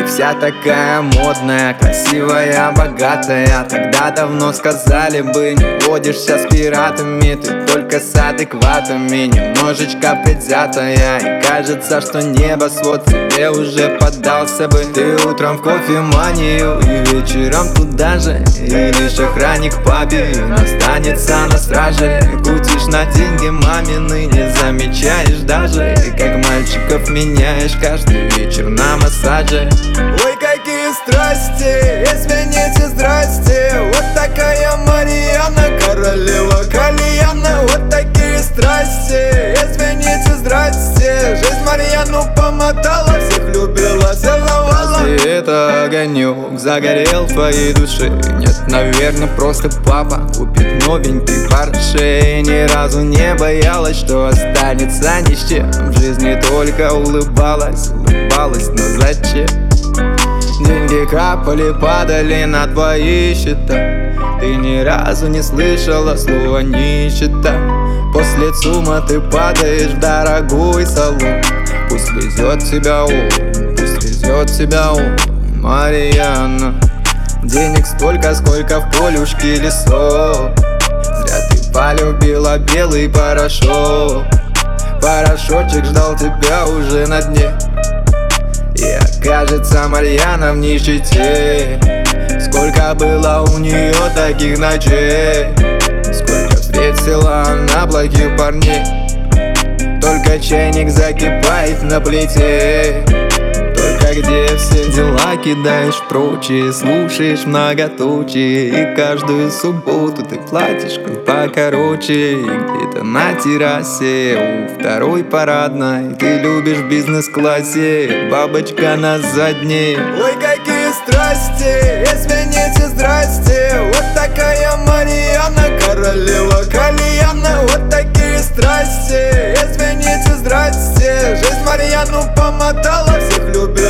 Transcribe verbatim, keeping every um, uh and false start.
Ты вся такая модная, красивая, богатая. Тогда давно сказали бы, не водишься с пиратами. Ты только с адекватами, немножечко предвзятая. И кажется, что небосвод тебе уже поддался бы. Ты утром в кофеманию и вечером туда же. И лишь охранник папин останется на страже. Кутишь на деньги мамины, не замечаешь даже, как мальчиков меняешь каждый вечер на массаже. Ой, какие страсти, извините, здрасте. Вот такая Марьяна, королева кальяна. Вот такие страсти, извините, здрасте. Жизнь Марьяну помотала, всех любила, целовала. И это огонек загорел в твоей душе. Нет, наверное, просто папа купит новенький Порше. Ни разу не боялась, что останется ни с чем. В жизни только улыбалась, улыбалась, но зачем? Деньги капали, падали на твои счета. Ты ни разу не слышала слова нищета. После ЦУМа ты падаешь в дорогой салон. Пусть везет тебя он, пусть везет тебя он, Марьяна. Денег столько, сколько в полюшке лесов. Зря ты полюбила белый порошок. Порошочек ждал тебя уже на дне. И окажется Марьяна в нищете. Сколько было у нее таких ночей, сколько встретила она плохих парней. Только чайник закипает на плите. Только где все дела кидаешь прочь и слушаешь многоточие. И каждую субботу ты платьишко покороче. И где-то на террасе у второй парадной ты любишь в бизнес-классе, бабочка на задней. Ой, какие страсти, извините, здрасте. Вот такая Марьяна, королева кальяна. Вот такие страсти, извините, здрасте. Жизнь Марьяну помотала, всех любит.